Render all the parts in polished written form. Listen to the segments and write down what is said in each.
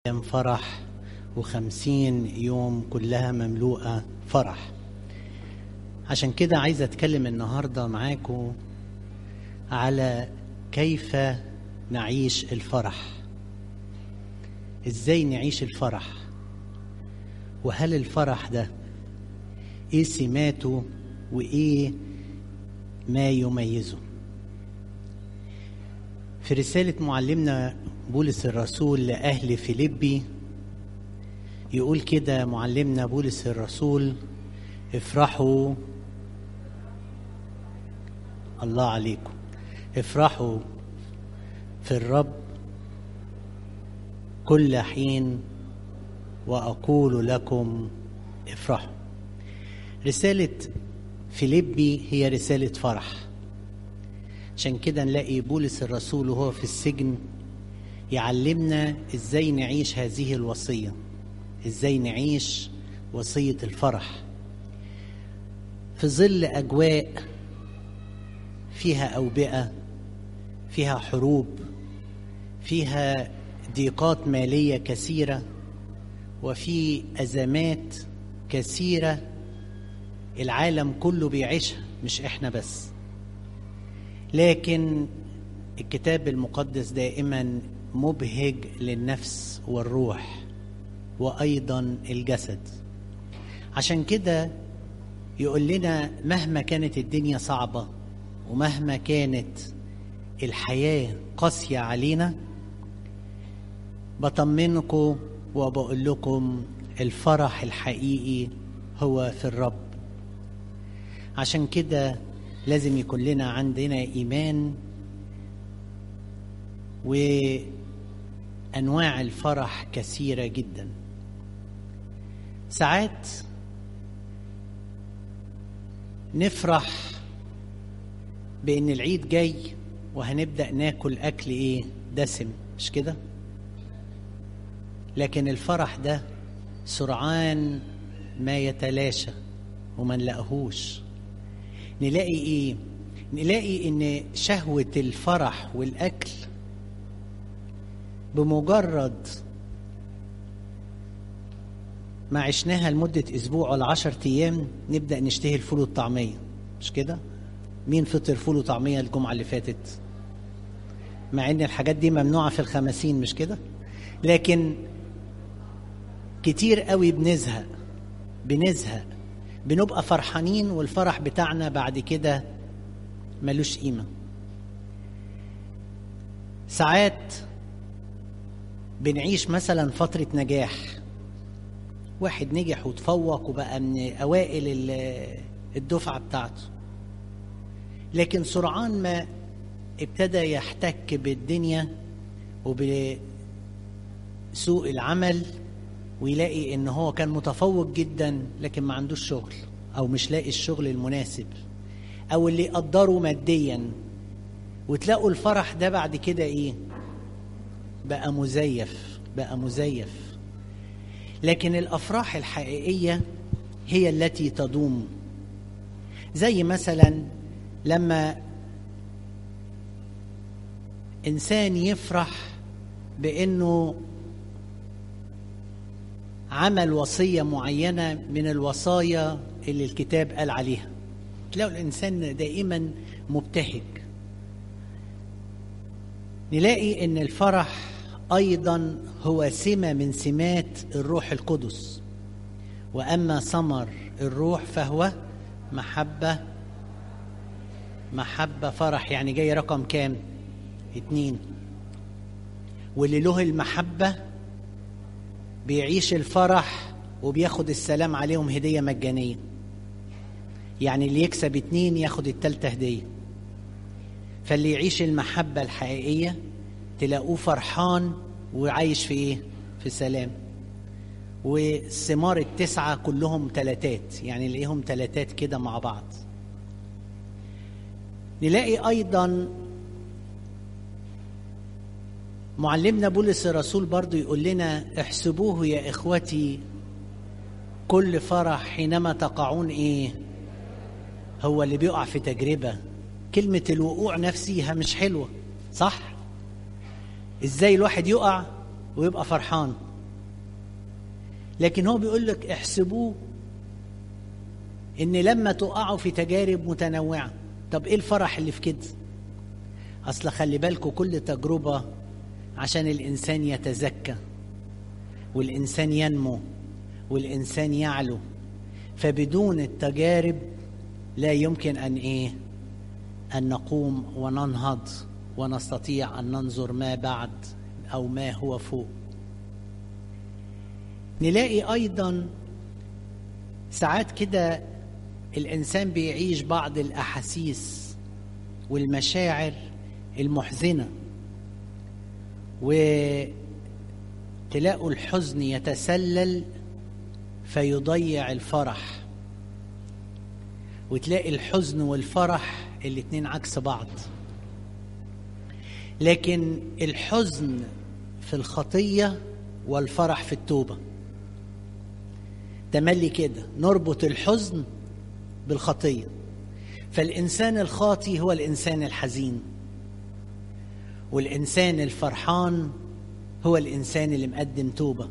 أيام فرح و50 يوم كلها مملوءة فرح. عشان كده عايز أتكلم النهاردة معاكم على كيف نعيش الفرح، إزاي نعيش الفرح، وهل الفرح ده إيه سماته وإيه ما يميزه. في رسالة معلمنا بولس الرسول لأهل فيليبي يقول كده معلمنا بولس الرسول: افرحوا، الله عليكم، افرحوا في الرب كل حين وأقول لكم افرحوا. رسالة فيليبي هي رسالة فرح. عشان كده نلاقي بولس الرسول وهو في السجن يعلمنا ازاي نعيش هذه الوصية، ازاي نعيش وصية الفرح في ظل أجواء فيها أوبئة، فيها حروب، فيها ضيقات مالية كثيرة، وفي أزمات كثيرة العالم كله بيعيشها، مش إحنا بس. لكن الكتاب المقدس دائما مبهج للنفس والروح وأيضا الجسد. عشان كده يقول لنا مهما كانت الدنيا صعبة ومهما كانت الحياة قاسية علينا، بطمنكم وبقول لكم الفرح الحقيقي هو في الرب. عشان كده لازم يكون لنا عندنا إيمان، وأنواع الفرح كثيرة جدا. ساعات نفرح بأن العيد جاي وهنبدأ ناكل أكل إيه؟ دسم، مش كده؟ لكن الفرح ده سرعان ما يتلاشى وما نلاقيهوش. نلاقي إيه؟ نلاقي إن شهوة الفرح والأكل بمجرد ما عشناها لمدة أسبوع ولا 10 أيام نبدأ نشتهي الفول والطعمية، مش كده؟ مين فطر فول وطعمية الجمعة اللي فاتت؟ مع إن الحاجات دي ممنوعة في الخمسين، مش كده؟ لكن كتير قوي بنزهق، بنبقى فرحانين والفرح بتاعنا بعد كده ملوش قيمة. ساعات بنعيش مثلا فترة نجاح، واحد نجح وتفوق وبقى من أوائل الدفعة بتاعته، لكن سرعان ما ابتدى يحتك بالدنيا وبسوق العمل ويلاقي ان هو كان متفوق جدا لكن ما عندوش شغل، او مش لاقي الشغل المناسب او اللي يقدره ماديا، وتلاقوا الفرح ده بعد كده ايه؟ بقى مزيف. لكن الافراح الحقيقية هي التي تدوم. زي مثلا لما انسان يفرح بانه عمل وصية معينة من الوصايا اللي الكتاب قال عليها، تلاقوا الإنسان دائما مبتهج. نلاقي إن الفرح أيضا هو سمة من سمات الروح القدس، وأما ثمر الروح فهو محبة فرح. يعني جاي رقم كام؟ 2. واللي له المحبة بيعيش الفرح وبياخد السلام عليهم هدية مجانية. يعني اللي يكسب 2 ياخد التالتة هدية. فاللي يعيش المحبة الحقيقية تلاقوه فرحان وعايش في ايه؟ في سلام. والثمار 9 كلهم 3، يعني نلاقيهم 3 كده مع بعض. نلاقي ايضا معلمنا بولس الرسول برضو يقول لنا: احسبوه يا إخوتي كل فرح حينما تقعون إيه؟ هو اللي بيقع في تجربة. كلمة الوقوع نفسها مش حلوة، صح؟ إزاي الواحد يقع ويبقى فرحان؟ لكن هو بيقول لك احسبوه ان لما تقعوا في تجارب متنوعة. طب ايه الفرح اللي في كده؟ اصل خلي بالكوا كل تجربة عشان الانسان يتزكى والانسان ينمو والانسان يعلو، فبدون التجارب لا يمكن ان نقوم وننهض ونستطيع ان ننظر ما بعد او ما هو فوق. نلاقي ايضا ساعات كده الانسان بيعيش بعض الاحاسيس والمشاعر المحزنة، وتلاقوا الحزن يتسلل فيضيع الفرح، وتلاقي الحزن والفرح الاتنين عكس بعض. لكن الحزن في الخطية والفرح في التوبة. تملي كده نربط الحزن بالخطية، فالإنسان الخاطي هو الإنسان الحزين، والإنسان الفرحان هو الإنسان اللي مقدم توبة.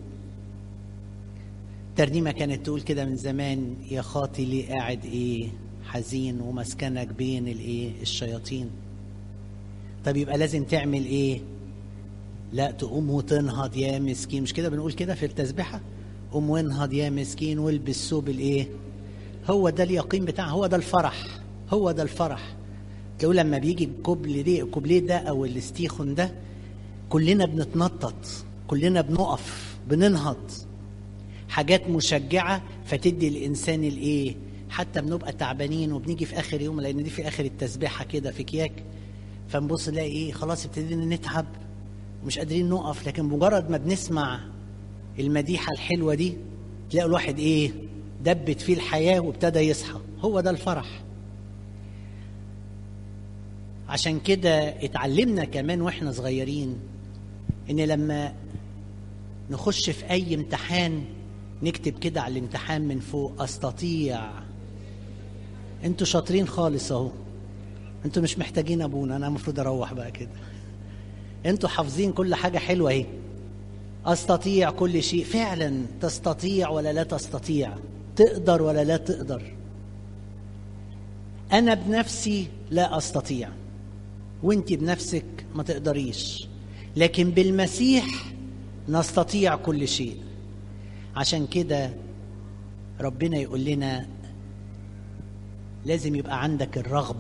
ترنيمة كانت تقول كده من زمان: يا خاطي ليه قاعد حزين ومسكنك بين الشياطين. طب يبقى لازم تعمل لا تقوم وتنهض يا مسكين، مش كده بنقول كده في التسبيحة؟ قوم وانهض يا مسكين والبس ثوب هو ده اليقين بتاعه، هو ده الفرح، هو ده الفرح. تقول لما بيجي الكوبليه ده او الاستيخون ده كلنا بنتنطط، كلنا بنقف، بننهض، حاجات مشجعة فتدي الإنسان حتى بنبقى تعبانين وبنيجي في آخر يوم، لأن دي في آخر التسبيحة كده في كياك، فنبص نلاقي خلاص ابتدينا نتعب ومش قادرين نقف، لكن مجرد ما بنسمع المديحة الحلوة دي تلاقوا الواحد دبت فيه الحياة وابتدى يصحى. هو ده الفرح. عشان كده اتعلمنا كمان واحنا صغيرين ان لما نخش في اي امتحان نكتب كده على الامتحان من فوق: استطيع. انتوا شاطرين خالص اهو، انتوا مش محتاجين ابونا، انا المفروض اروح بقى كده. انتوا حافظين كل حاجة حلوة اهي. استطيع كل شيء. فعلا تستطيع ولا لا تستطيع؟ تقدر ولا لا تقدر؟ انا بنفسي لا استطيع، وانت بنفسك ما تقدريش، لكن بالمسيح نستطيع كل شيء. عشان كده ربنا يقول لنا لازم يبقى عندك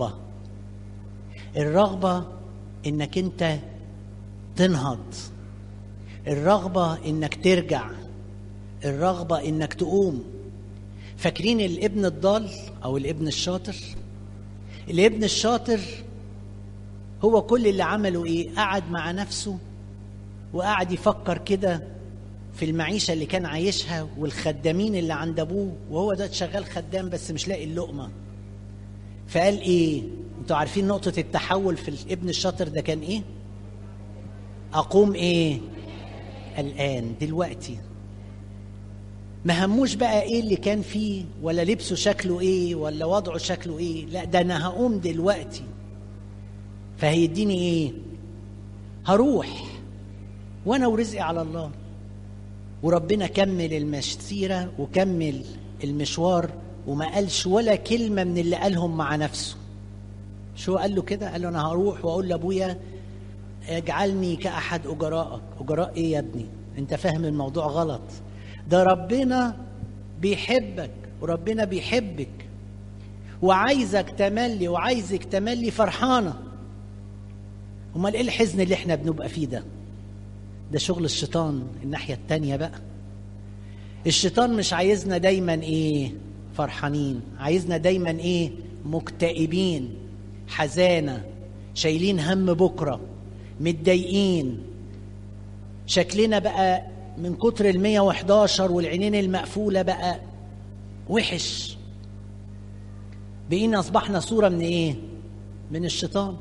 الرغبة انك انت تنهض، الرغبة انك ترجع، الرغبة انك تقوم. فاكرين الابن الضال او الابن الشاطر؟ الابن الشاطر هو كل اللي عمله قعد مع نفسه وقعد يفكر كده في المعيشة اللي كان عايشها والخدامين اللي عند ابوه، وهو ده شغال خدام بس مش لاقي اللقمة. فقال انتوا عارفين نقطة التحول في الابن الشاطر ده كان اقوم الآن دلوقتي. ما هموش بقى اللي كان فيه ولا لبسه شكله ولا وضعه شكله لا، ده انا هقوم دلوقتي. فهيديني هروح وانا ورزقي على الله. وربنا كمل المسيرة وكمل المشوار وما قالش ولا كلمة من اللي قالهم مع نفسه. شو قال له كده؟ قال له انا هروح واقول لابويا اجعلني كأحد أجرائك. أجراء يا ابني؟ انت فاهم الموضوع غلط. ده ربنا بيحبك وربنا بيحبك وعايزك تملي وعايزك تملي فرحانة. امال ايه الحزن اللي احنا بنبقى فيه ده؟ ده شغل الشيطان. الناحية التانية بقى الشيطان مش عايزنا دايما فرحانين، عايزنا دايما مكتئبين، حزانة، شايلين هم بكرة، متضايقين، شكلنا بقى من كتر 111 والعينين المقفولة بقى وحش. بقينا أصبحنا صورة من من الشيطان.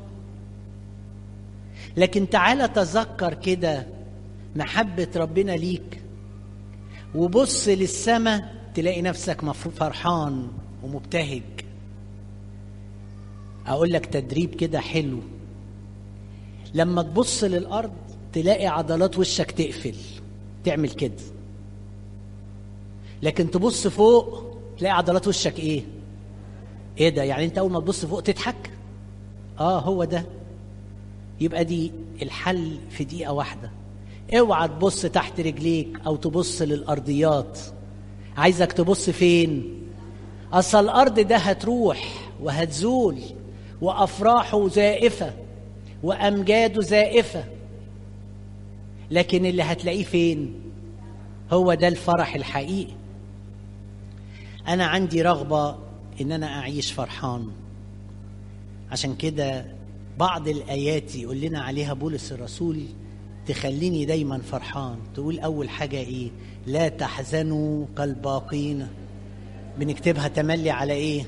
لكن تعالى تذكر كده محبة ربنا ليك وبص للسماء تلاقي نفسك فرحان ومبتهج. أقول لك تدريب كده حلو: لما تبص للأرض تلاقي عضلات وشك تقفل، تعمل كده. لكن تبص فوق تلاقي عضلات وشك ايه ده؟ يعني انت اول ما تبص فوق تضحك؟ هو ده. يبقى دي الحل في دقيقة واحدة. اوعى تبص تحت رجليك او تبص للارضيات. عايزك تبص فين؟ اصل الارض ده هتروح وهتزول، وافراحه زائفة وامجاده زائفة، لكن اللي هتلاقيه فين؟ هو ده الفرح الحقيقي. انا عندي رغبة ان انا اعيش فرحان. عشان كده بعض الايات يقول لنا عليها بولس الرسول تخليني دايما فرحان. تقول اول حاجة ايه؟ لا تحزنوا كالباقين. بنكتبها تملي على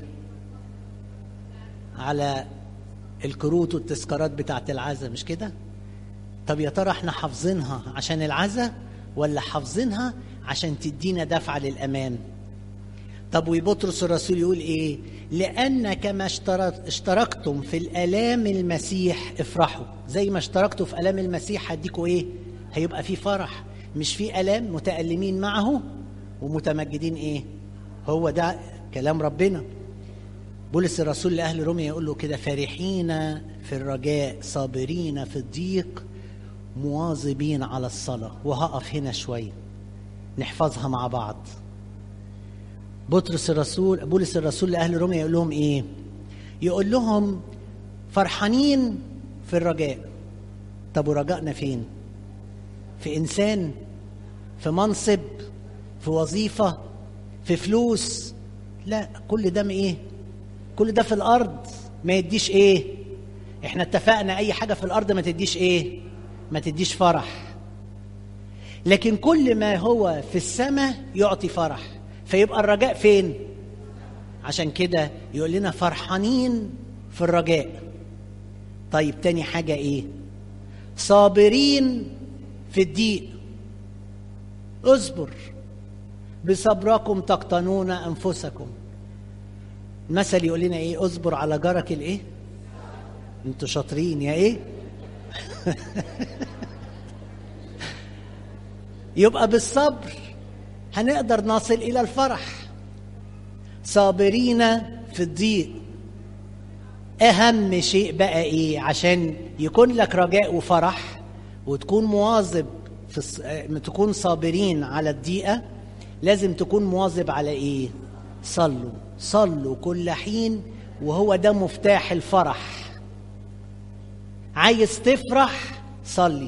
على الكروت والتذكارات بتاعت العزاء، مش كده؟ طب يا ترى احنا حافظينها عشان العزاء ولا حافظينها عشان تدينا دفعة للأمان؟ طب وبطرس الرسول يقول ايه؟ لأن كما اشتركتم في الآلام المسيح افرحوا. زي ما اشتركتوا في آلام المسيح هديكوا هيبقى في فرح، مش في آلام. متألمين معه ومتمجدين هو ده كلام ربنا. بولس الرسول لأهل روميا يقول له كده: فرحين في الرجاء، صابرين في الضيق، مواظبين على الصلاة. وهقف هنا شوية نحفظها مع بعض. بولس الرسول لأهل روميا يقول لهم يقول لهم فرحانين في الرجاء. طب ورجائنا فين؟ في إنسان؟ في منصب؟ في وظيفة؟ في فلوس؟ لا، كل ده كل ده في الأرض ما يديش احنا اتفقنا أي حاجة في الأرض ما تديش ما تديش فرح. لكن كل ما هو في السماء يعطي فرح. فيبقى الرجاء فين؟ عشان كده يقول لنا فرحانين في الرجاء. طيب تاني حاجة صابرين في الضيق. اصبر بصبركم تقتنون أنفسكم. المثل يقول لنا اصبر على جارك انتوا شاطرين يا يبقى بالصبر هنقدر نصل إلى الفرح. صابرين في الضيق. أهم شيء بقى عشان يكون لك رجاء وفرح وتكون مواظب تكون صابرين على الضيقة، لازم تكون مواظب على صلوا كل حين، وهو ده مفتاح الفرح. عايز تفرح صلي.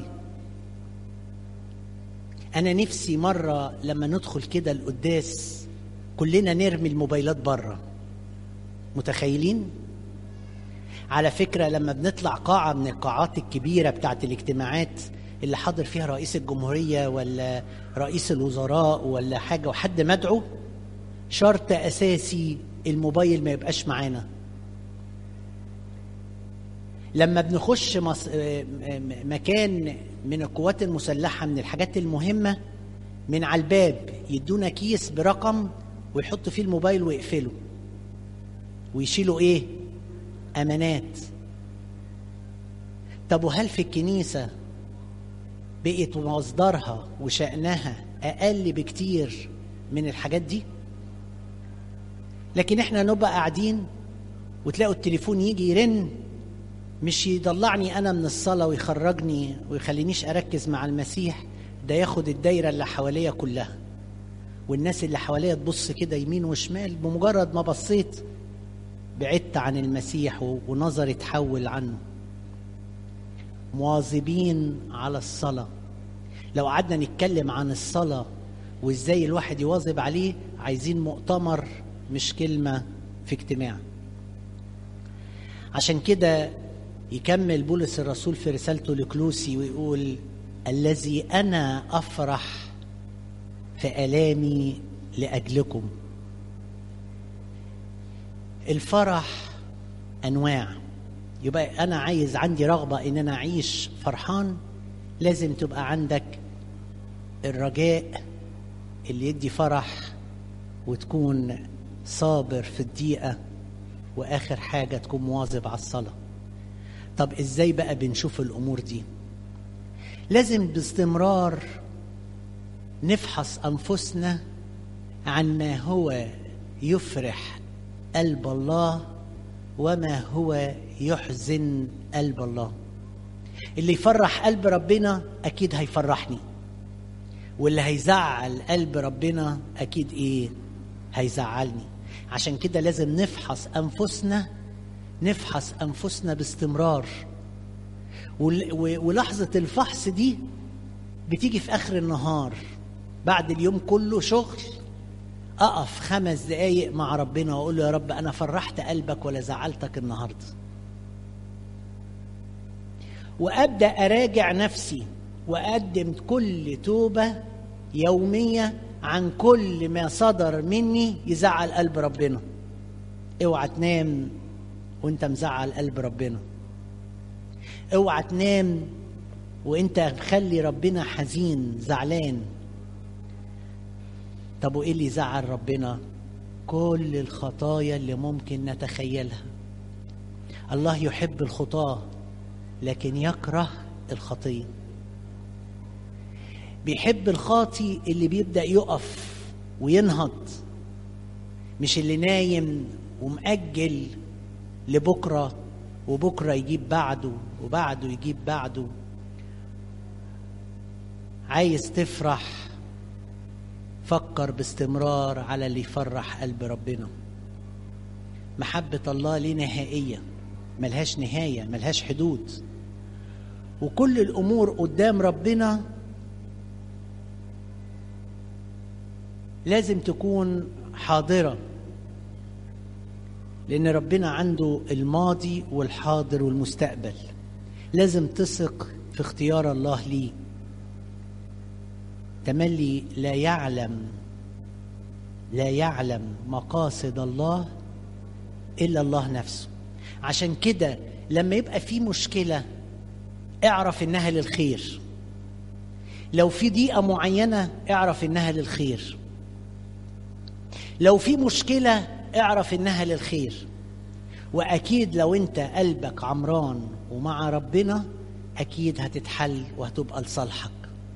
أنا نفسي مرة لما ندخل كده القداس كلنا نرمي الموبايلات بره. متخيلين؟ على فكرة لما بنطلع قاعة من القاعات الكبيرة بتاعت الاجتماعات اللي حاضر فيها رئيس الجمهورية ولا رئيس الوزراء ولا حاجة وحد مدعو، شرط أساسي الموبايل ما يبقاش معانا. لما بنخش مكان من القوات المسلحة من الحاجات المهمة، من على الباب يدونا كيس برقم ويحطوا فيه الموبايل ويقفلوا ويشيلوا أمانات. طب وهل في الكنيسة بقت مصدرها وشأنها أقل بكتير من الحاجات دي؟ لكن احنا نبقى قاعدين وتلاقوا التليفون يجي يرن، مش يضلعني أنا من الصلاة ويخرجني ويخلينيش أركز مع المسيح، ده ياخد الدايرة اللي حواليا كلها، والناس اللي حواليا تبص كده يمين وشمال. بمجرد ما بصيت بعدت عن المسيح ونظري تحول عنه. مواظبين على الصلاة. لو قعدنا نتكلم عن الصلاة وإزاي الواحد يواظب عليه، عايزين مؤتمر مش كلمة في اجتماع. عشان كده يكمل بولس الرسول في رسالته لكلوسي ويقول: الذي أنا أفرح في آلامي لأجلكم. الفرح أنواع. يبقى أنا عندي رغبة إن أنا أعيش فرحان، لازم تبقى عندك الرجاء اللي يدي فرح، وتكون صابر في الضيقة، وآخر حاجة تكون مواظب على الصلاة. طب إزاي بقى بنشوف الأمور دي؟ لازم باستمرار نفحص أنفسنا عن ما هو يفرح قلب الله وما هو يحزن قلب الله. اللي يفرح قلب ربنا أكيد هيفرحني، واللي هيزعل قلب ربنا أكيد إيه؟ هيزعلني. عشان كده لازم نفحص أنفسنا باستمرار. ولحظة الفحص دي بتيجي في آخر النهار بعد اليوم كله شغل، أقف 5 دقايق مع ربنا وأقول له يا رب أنا فرحت قلبك ولا زعلتك النهاردة، وأبدأ أراجع نفسي وأقدم كل توبة يومية عن كل ما صدر مني يزعل قلب ربنا. اوعى تنام وانت مزعل قلب ربنا، اوعى تنام وانت مخلي ربنا حزين زعلان. طب وايه اللي يزعل ربنا؟ كل الخطايا اللي ممكن نتخيلها. الله يحب الخطاة لكن يكره الخطية. بيحب الخاطي اللي بيبدأ يقف وينهض، مش اللي نايم ومأجل لبكرة، وبكرة يجيب بعده وبعده يجيب بعده. عايز تفرح، فكر باستمرار على اللي يفرح قلب ربنا. محبة الله ليه نهائية، ملهاش نهاية، ملهاش حدود. وكل الأمور قدام ربنا لازم تكون حاضرة، لأن ربنا عنده الماضي والحاضر والمستقبل. لازم تثق في اختيار الله ليه. تملي لا يعلم مقاصد الله إلا الله نفسه. عشان كده لما يبقى في مشكلة اعرف إنها للخير. لو في ضيقة معينة اعرف إنها للخير. لو في مشكلة اعرف إنها للخير. وأكيد لو أنت قلبك عمران ومع ربنا أكيد هتتحل وهتبقى لصالحك.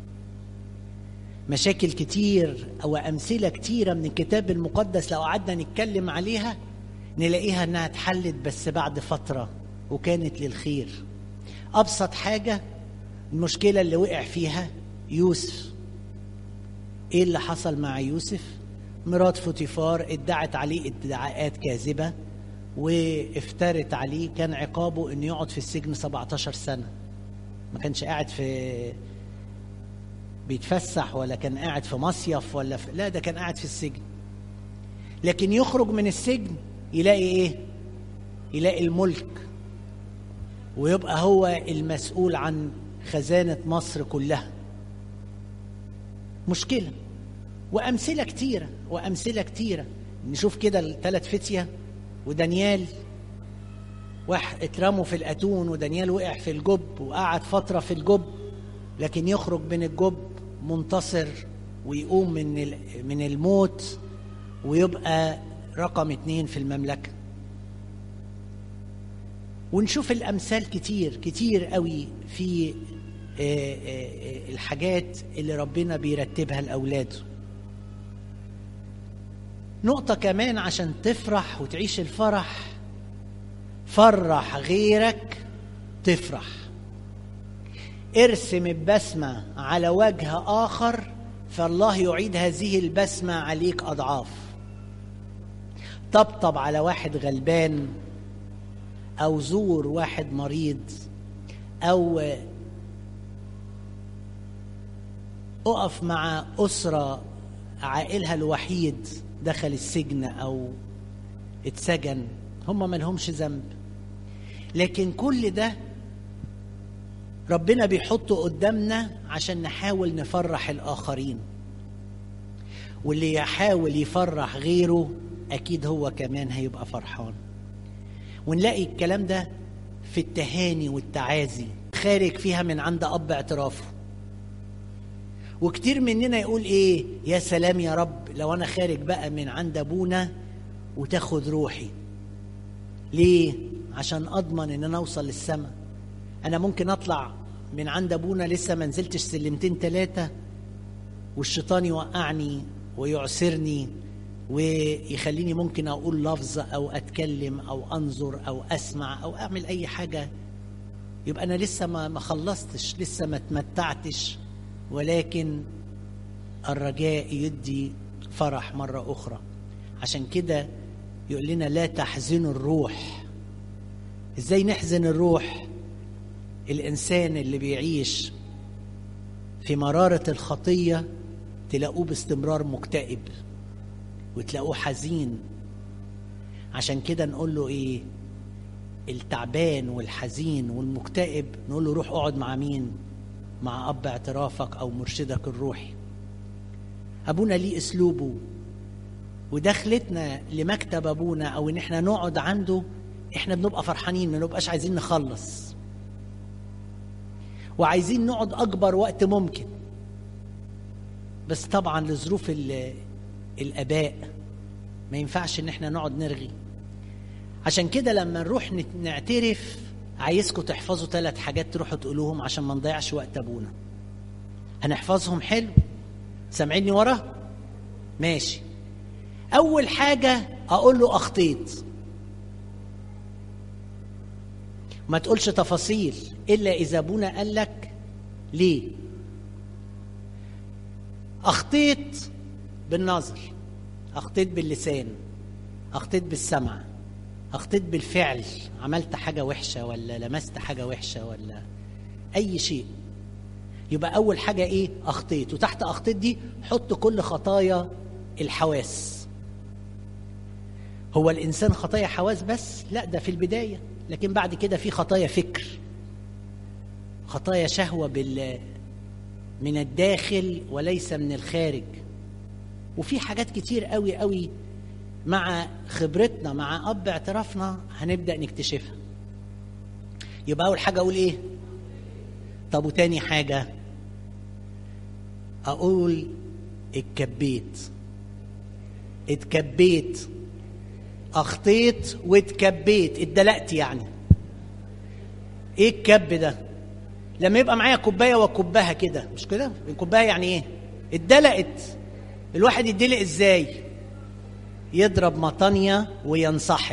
مشاكل كتير أو أمثلة كتيرة من الكتاب المقدس لو قعدنا نتكلم عليها نلاقيها أنها اتحلت بس بعد فترة وكانت للخير. أبسط حاجة المشكلة اللي وقع فيها يوسف. إيه اللي حصل مع يوسف؟ مرات فوتيفار ادعت عليه ادعاءات كاذبة وافترت عليه. كان عقابه أنه يقعد في السجن 17 سنة. ما كانش قاعد في بيتفسح ولا كان قاعد في مصيف لا، ده كان قاعد في السجن. لكن يخرج من السجن يلاقي ايه؟ يلاقي الملك، ويبقى هو المسؤول عن خزانة مصر كلها. مشكلة. وأمثلة كتيرة. نشوف كده 3 فتية ودانيال، واحد اترموا في الأتون ودانيال وقع في الجب وقعد فترة في الجب، لكن يخرج من الجب منتصر ويقوم من الموت ويبقى رقم 2 في المملكة. ونشوف الأمثال كتير قوي في الحاجات اللي ربنا بيرتبها لأولاده. نقطة كمان عشان تفرح وتعيش الفرح، فرح غيرك تفرح. ارسم البسمة على وجه آخر فالله يعيد هذه البسمة عليك أضعاف. طبطب على واحد غلبان، أو زور واحد مريض، أو أقف مع أسرة عائلها الوحيد دخل السجن أو اتسجن، هم ملهمش ذنب. لكن كل ده ربنا بيحطه قدامنا عشان نحاول نفرح الآخرين. واللي يحاول يفرح غيره أكيد هو كمان هيبقى فرحان. ونلاقي الكلام ده في التهاني والتعازي خارج فيها من عند أب اعترافه. وكتير مننا يقول إيه؟ يا سلام يا رب لو أنا خارج بقى من عند أبونا وتاخد روحي. ليه؟ عشان أضمن إن أنا أوصل للسماء. أنا ممكن أطلع من عند أبونا لسه ما نزلتش 2 3 سلم والشيطان يوقعني ويعسرني ويخليني ممكن أقول لفظ أو أتكلم أو أنظر أو أسمع أو أعمل أي حاجة، يبقى أنا لسه ما خلصتش، لسه ما تمتعتش. ولكن الرجاء يدي فرح مرة أخرى. عشان كده يقول لنا لا تحزنوا الروح. إزاي نحزن الروح؟ الإنسان اللي بيعيش في مرارة الخطية تلاقوه باستمرار مكتئب وتلاقوه حزين. عشان كده نقول له إيه؟ التعبان والحزين والمكتئب نقول له روح اقعد مع مين؟ مع أب اعترافك أو مرشدك الروحي. أبونا ليه أسلوبه، ودخلتنا لمكتب أبونا أو إن إحنا نقعد عنده إحنا بنبقى فرحانين، ما نبقاش عايزين نخلص وعايزين نقعد أكبر وقت ممكن. بس طبعا لظروف الآباء ما ينفعش إن إحنا نقعد نرغي. عشان كده لما نروح نعترف عايزكم تحفظوا 3 حاجات تروحوا تقولوهم عشان ما نضيعش وقت أبونا. هنحفظهم حلو؟ سامعيني ورا؟ ماشي. أول حاجة أقول له أخطيت، ما تقولش تفاصيل إلا إذا أبونا قال لك ليه. أخطيت بالنظر، أخطيت باللسان، أخطيت بالسمع، أخطيت بالفعل، عملت حاجة وحشة ولا لمست حاجة وحشة ولا أي شيء. يبقى أول حاجة إيه؟ أخطيت. وتحت أخطيت دي حط كل خطايا الحواس. هو الإنسان خطايا حواس بس؟ لا، ده في البداية. لكن بعد كده في خطايا فكر، خطايا شهوة من الداخل وليس من الخارج. وفي حاجات كتير قوي قوي مع خبرتنا مع أب اعترافنا هنبدأ نكتشفها. يبقى أول حاجة أقول إيه؟ طب وتاني حاجة أقول اتكبيت، أخطيت واتكبيت، اتدلقت. يعني إيه الكب ده؟ لما يبقى معايا كوباية وكبها كده، مش كده؟ الكوباية يعني إيه؟ اتدلقت. الواحد يدلق إزاي؟ يضرب مطانية وينسحق،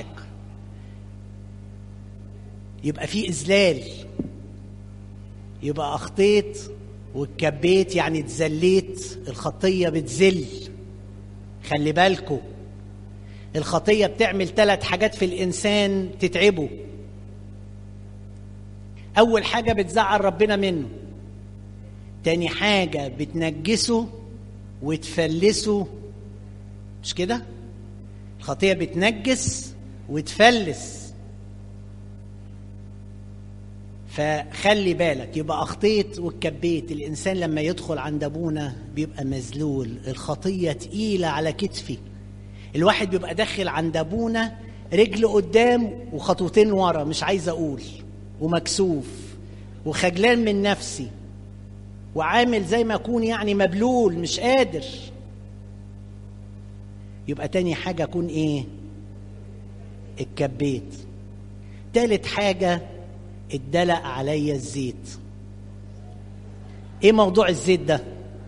يبقى في إذلال. يبقى أخطيت واتكبيت يعني اتذليت. الخطية بتذل. خلي بالكم، الخطية بتعمل 3 حاجات في الإنسان تتعبه. أول حاجة بتزعل ربنا منه، تاني حاجة بتنجسه وتفلسه. مش كده؟ الخطية بتنجس وتفلس. فخلي بالك. يبقى أخطيت واتكبيت. الإنسان لما يدخل عند أبونا بيبقى مذلول، الخطية تقيلة على كتفي. الواحد بيبقى داخل عند أبونا رجل قدام وخطوتين ورا، مش عايز أقول، ومكسوف وخجلان من نفسي وعامل زي ما أكون يعني مبلول مش قادر. يبقى تاني حاجة أكون إيه؟ اتكبيت. تالت حاجة اتدلق عليا الزيت. إيه موضوع الزيت ده؟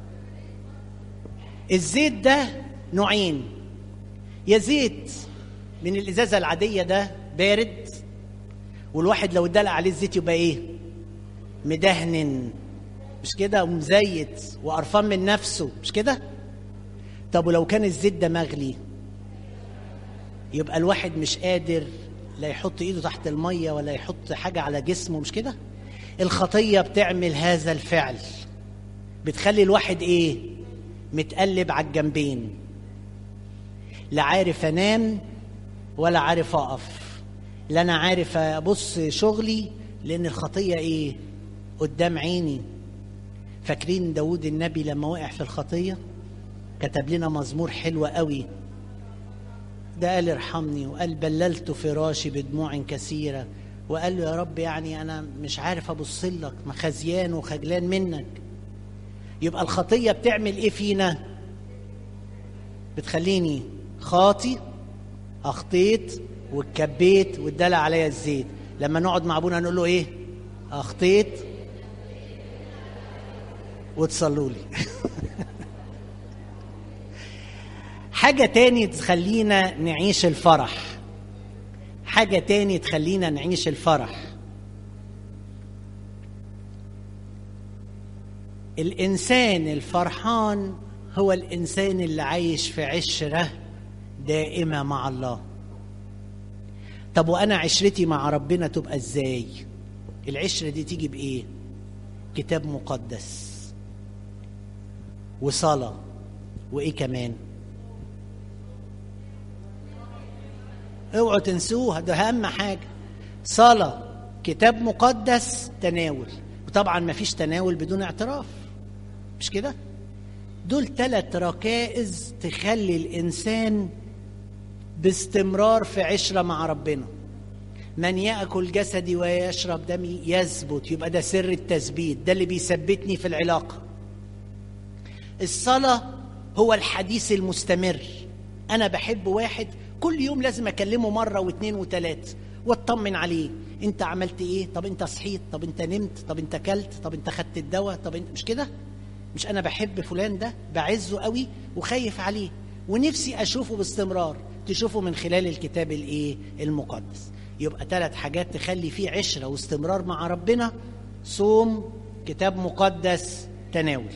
الزيت ده نوعين. يا زيت من الإزازة العادية ده بارد، والواحد لو اتدلق عليه الزيت يبقى إيه؟ مدهنن، مش كده؟ ومزيت وقرفان من نفسه، مش كده؟ طب ولو كان الزيت ده مغلي يبقى الواحد مش قادر لا يحط ايده تحت المية ولا يحط حاجة على جسمه، مش كده؟ الخطية بتعمل هذا الفعل، بتخلي الواحد ايه؟ متقلب على الجنبين، لا عارف انام ولا عارف اقف، لا انا عارف ابص شغلي لان الخطية ايه؟ قدام عيني. فاكرين داود النبي لما وقع في الخطية كتب لنا مزمور حلو قوي، ده قال ارحمني، وقال بللت فراشي بدموع كثيرة، وقال له يا رب يعني أنا مش عارف أبص لك، مخزيان وخجلان منك. يبقى الخطية بتعمل إيه فينا؟ بتخليني خاطي، أخطيت واتكبيت واتدلق عليا الزيت. لما نقعد مع أبونا نقول له إيه؟ أخطيت وتصلوا لي. حاجة تاني تخلينا نعيش الفرح، حاجة تاني تخلينا نعيش الفرح. الإنسان الفرحان هو الإنسان اللي عايش في عشرة دائمة مع الله. طب وأنا عشرتي مع ربنا تبقى إزاي؟ العشرة دي تيجي بإيه؟ كتاب مقدس وصلاة، وإيه كمان؟ اوعوا تنسوها، ده أهم حاجة. صلاة، كتاب مقدس، تناول. وطبعا ما فيش تناول بدون اعتراف، مش كده؟ دول 3 ركائز تخلي الإنسان باستمرار في عشرة مع ربنا. من يأكل جسدي ويشرب دمي يثبت، يبقى ده سر التثبيت، ده اللي بيثبتني في العلاقة. الصلاة هو الحديث المستمر. أنا بحب واحد كل يوم لازم أكلمه مرة واثنين وثلاثة واطمن عليه، أنت عملت إيه؟ طب أنت صحيت؟ طب أنت نمت؟ طب أنت كلت؟ طب أنت خدت الدواء؟ طب أنت مش كده؟ مش أنا بحب فلان ده، بعزه قوي وخايف عليه ونفسي أشوفه باستمرار. تشوفه من خلال الكتاب الإيه؟ المقدس. يبقى 3 حاجات تخلي فيه عشرة واستمرار مع ربنا: صوم، كتاب مقدس، تناول.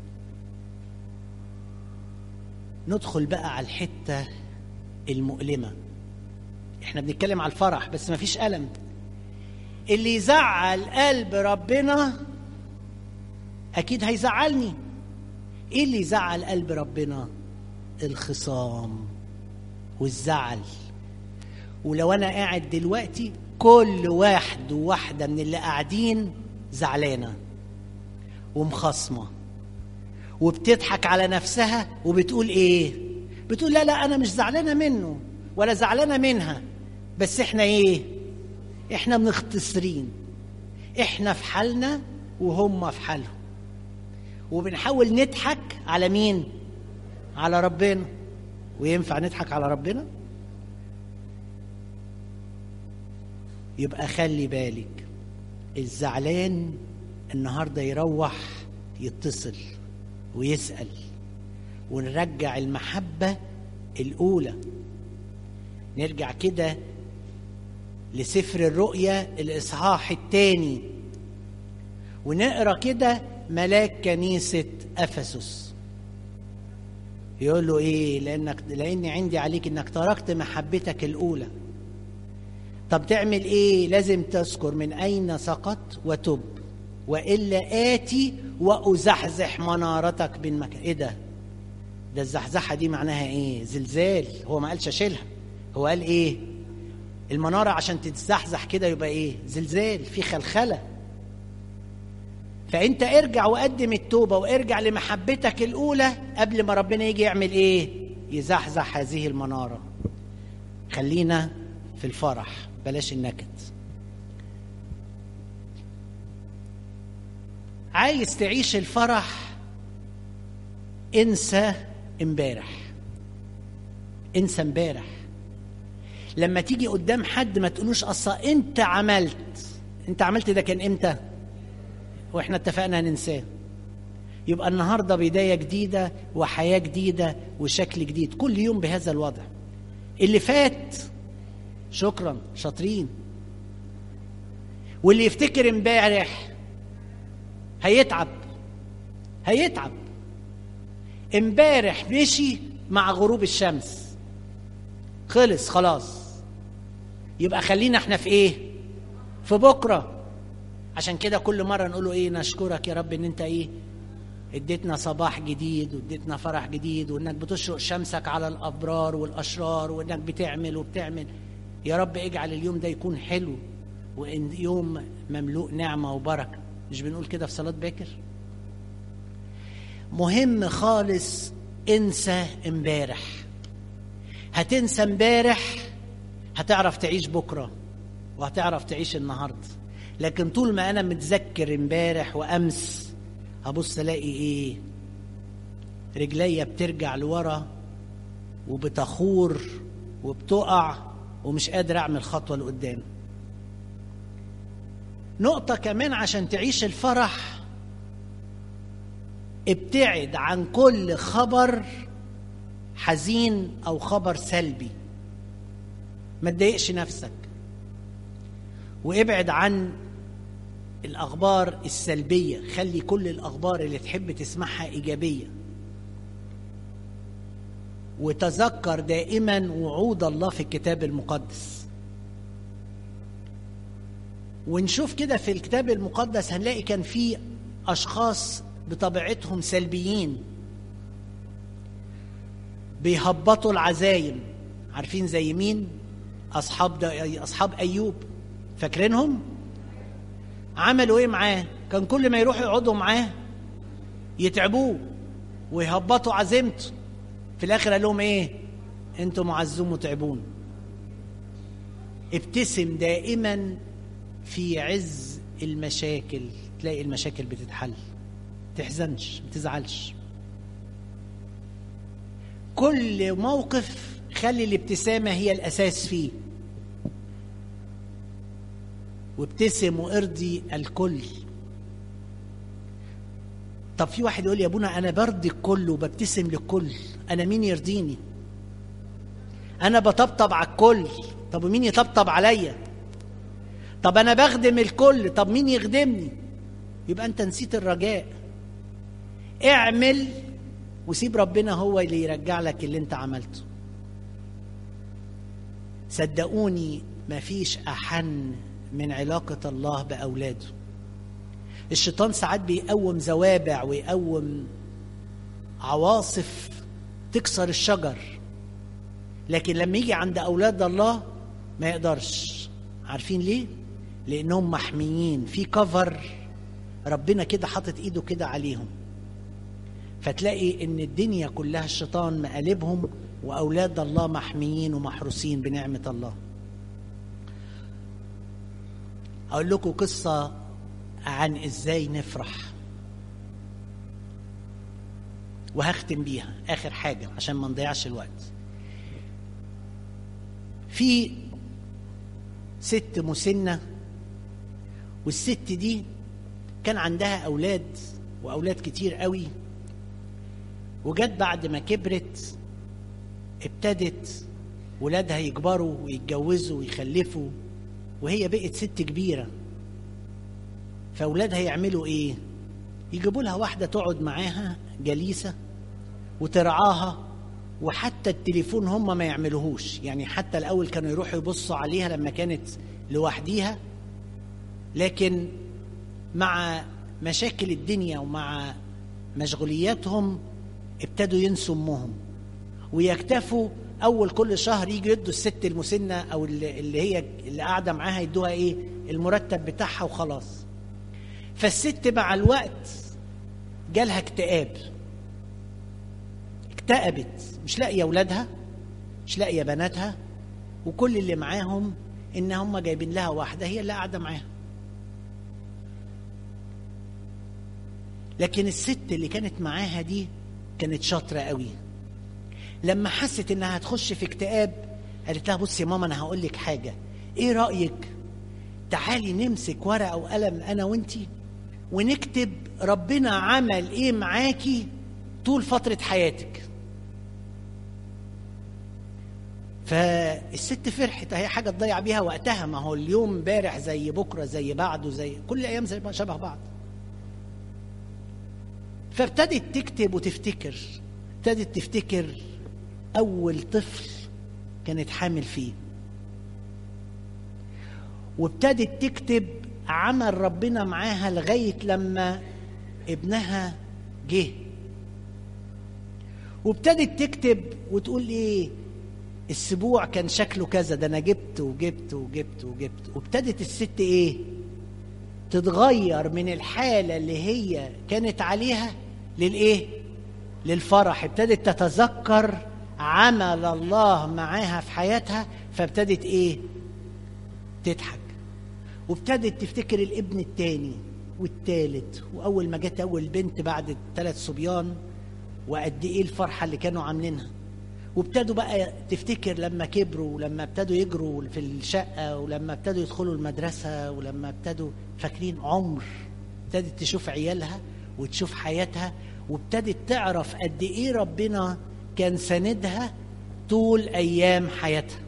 ندخل بقى على الحتة المؤلمة. احنا بنتكلم على الفرح بس ما فيش ألم. اللي يزعل قلب ربنا أكيد هيزعلني. ايه اللي يزعل قلب ربنا؟ الخصام والزعل. ولو أنا قاعد دلوقتي كل واحد وواحدة من اللي قاعدين زعلانة ومخصمة وبتضحك على نفسها وبتقول ايه؟ بتقول لا لا أنا مش زعلانة منه ولا زعلانة منها، بس احنا ايه؟ احنا مختصرين، احنا في حالنا وهم في حالهم، وبنحاول نضحك على مين؟ على ربنا. وينفع نضحك على ربنا؟ يبقى خلي بالك، الزعلان النهارده يروح يتصل ويسأل، ونرجع المحبة الأولى. نرجع كده لسفر الرؤيا الإصحاح 2 ونقرأ كده ملاك كنيسة أفسس يقول له إيه؟ لأني عندي عليك إنك تركت محبتك الأولى. طب تعمل إيه؟ لازم تذكر من أين سقط وتب، وإلا آتي وأزحزح منارتك من مكان. إيه ده؟ ده الزحزحة دي معناها إيه؟ زلزال. هو ما قالش أشيلها، هو قال إيه؟ المنارة عشان تتزحزح كده يبقى إيه؟ زلزال، في خلخلة. فأنت ارجع وقدم التوبة وارجع لمحبتك الأولى قبل ما ربنا يجي يعمل إيه؟ يزحزح هذه المنارة. خلينا في الفرح، بلاش النكد. عايز تعيش الفرح؟ انسى امبارح، انسى امبارح. لما تيجي قدام حد ما تقولوش اصلا انت عملت ده كان امتى واحنا اتفقنا ننساه. يبقى النهارده بداية جديدة وحياة جديدة وشكل جديد، كل يوم بهذا الوضع. اللي فات شكرا، شاطرين. واللي يفتكر امبارح هيتعب. امبارح مشي مع غروب الشمس، خلص خلاص. يبقى خلينا احنا في ايه؟ في بكرة. عشان كده كل مرة نقوله ايه؟ نشكرك يا رب ان انت ايه؟ اديتنا صباح جديد واديتنا فرح جديد، وانك بتشرق شمسك على الابرار والاشرار، وانك بتعمل. يا رب اجعل اليوم ده يكون حلو، وان يوم مملوء نعمة وبركة. مش بنقول كده في صلاة باكر؟ مهم خالص انسى امبارح. هتنسى امبارح هتعرف تعيش بكرة وهتعرف تعيش النهاردة. لكن طول ما انا متذكر امبارح وامس هبص الاقي ايه؟ رجليا بترجع لورا وبتخور وبتقع ومش قادر اعمل خطوة لقدام. نقطة كمان عشان تعيش الفرح: ابتعد عن كل خبر حزين أو خبر سلبي، ما تضايقش نفسك، وابعد عن الأخبار السلبية. خلي كل الأخبار اللي تحب تسمعها إيجابية، وتذكر دائما وعود الله في الكتاب المقدس. ونشوف كده في الكتاب المقدس هنلاقي كان في أشخاص بطبيعتهم سلبيين بيهبطوا العزايم. عارفين زي مين؟ أصحاب أيوب، فاكرينهم؟ عملوا إيه معاه؟ كان كل ما يروحوا يقعدوا معاه يتعبوه ويهبطوا عزيمته. في الآخر قال لهم إيه؟ أنتم معزون متعبون. ابتسم دائما في عز المشاكل، تلاقي المشاكل بتتحل. تحزنش، ما تزعلش. كل موقف خلي الابتسامة هي الأساس فيه، وابتسم وارضي الكل. طب في واحد يقول يا ابونا أنا برضي الكل وببتسم للكل، أنا مين يرضيني؟ أنا بطبطب على الكل، طب مين يطبطب عليا؟ طب أنا بخدم الكل، طب مين يخدمني؟ يبقى أنت نسيت الرجاء. اعمل وسيب ربنا هو اللي يرجع لك اللي أنت عملته. صدقوني مفيش أحن من علاقة الله بأولاده. الشيطان ساعات بيقوم زوابع ويقوم عواصف تكسر الشجر، لكن لما يجي عند أولاد الله ما يقدرش. عارفين ليه؟ لأنهم محميين في كفر، ربنا كده حاطط إيده كده عليهم. فتلاقي إن الدنيا كلها الشيطان مقالبهم، وأولاد الله محميين ومحروسين بنعمة الله. أقول لكم قصة عن إزاي نفرح، وهختم بيها آخر حاجة عشان ما نضيعش الوقت. في ست مسنة، والست دي كان عندها أولاد وأولاد كتير قوي، وجت بعد ما كبرت ابتدت ولادها يكبروا ويتجوزوا ويخلفوا، وهي بقت ست كبيرة. فأولادها يعملوا إيه؟ يجيبوا لها واحدة تقعد معاها جليسة وترعاها، وحتى التليفون هم ما يعملوهوش. يعني حتى الأول كانوا يروحوا يبصوا عليها لما كانت لوحديها، لكن مع مشاكل الدنيا ومع مشغولياتهم ابتدوا ينسوا أمهم، ويكتفوا أول كل شهر يجوا يدوا الست المسنة أو اللي هي اللي قاعدة معاها يدوها إيه؟ المرتب بتاعها وخلاص. فالست مع الوقت جالها اكتئبت، مش لاقيه اولادها، مش لاقيه بناتها، وكل اللي معاهم ان هم جايبين لها واحده هي اللي قاعده معاها. لكن الست اللي كانت معاها دي كانت شاطره قوي. لما حست انها هتخش في اكتئاب قالت لها بصي يا ماما انا هقول لك حاجه، ايه رايك تعالي نمسك ورقه وقلم انا وانتي ونكتب ربنا عمل ايه معاكي طول فتره حياتك. فالست فرحت، هي حاجه تضيع بيها وقتها، ما هو اليوم امبارح زي بكره زي بعده زي كل الايام زي شبه بعض. فابتدت تكتب وتفتكر، ابتدت تفتكر اول طفل كانت حامل فيه، وابتدت تكتب عمل ربنا معاها لغايه لما ابنها جه، وابتدت تكتب وتقول ايه السبوع كان شكله كذا، ده انا جبت وجبت وجبت وجبت. وابتدت الست ايه تتغير من الحاله اللي هي كانت عليها للايه للفرح. ابتدت تتذكر عمل الله معاها في حياتها، فابتدت ايه تضحك، وابتدت تفتكر الابن الثاني والثالث، واول ما جت اول بنت بعد 3 صبيان وقد ايه الفرحه اللي كانوا عاملينها. وابتدوا بقى تفتكر لما كبروا، ولما ابتدوا يجروا في الشقه، ولما ابتدوا يدخلوا المدرسه، ولما ابتدوا فاكرين عمر. ابتدت تشوف عيالها وتشوف حياتها، وابتدت تعرف قد ايه ربنا كان سندها طول أيام حياتها.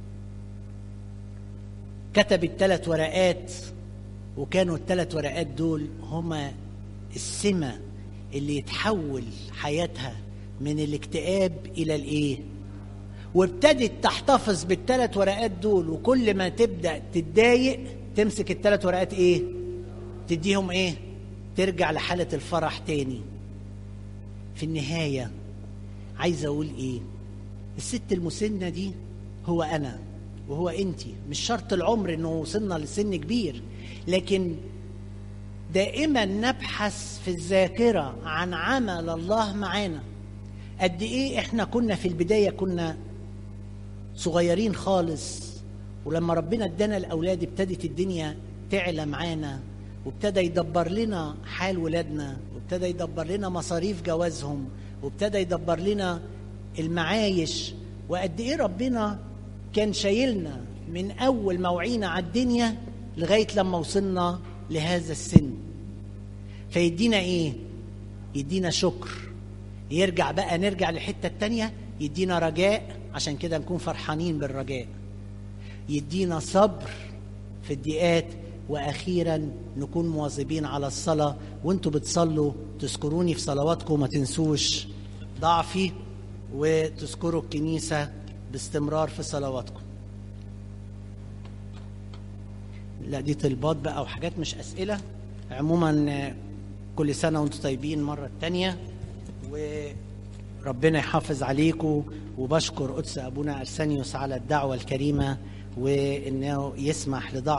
كتبت 3 ورقات، وكانوا ال3 ورقات دول هما السمة اللي يتحول حياتها من الاكتئاب إلى الإيه؟ وابتدت تحتفظ بال3 ورقات دول، وكل ما تبدأ تتضايق تمسك ال3 ورقات إيه؟ تديهم إيه؟ ترجع لحالة الفرح تاني. في النهاية عايز أقول إيه؟ الست المسنة دي هو أنا وهو أنتي. مش شرط العمر إنه وصلنا لسن كبير، لكن دائما نبحث في الذاكرة عن عمل الله معانا. قد إيه إحنا كنا في البداية كنا صغيرين خالص، ولما ربنا ادانا الأولاد ابتدت الدنيا تعلى معانا، وابتدى يدبر لنا حال ولادنا، وابتدى يدبر لنا مصاريف جوازهم، وابتدى يدبر لنا المعايش. وقد ايه ربنا كان شايلنا من اول ما وعينا على الدنيا لغايه لما وصلنا لهذا السن. فيدينا ايه؟ يدينا شكر. يرجع بقى نرجع للحته التانيه، يدينا رجاء عشان كده نكون فرحانين بالرجاء. يدينا صبر في الضيقات، واخيرا نكون مواظبين على الصلاه. وانتوا بتصلوا تذكروني في صلواتكم، ما تنسوش ضعفي، وتذكروا الكنيسه باستمرار في صلواتكم. لا دي طلبات بقى وحاجات مش اسئله. عموما كل سنه وانتم طيبين مره تانية، وربنا يحافظ عليكم. وبشكر قدس ابونا ارسانيوس على الدعوه الكريمه، وانه يسمح لضعف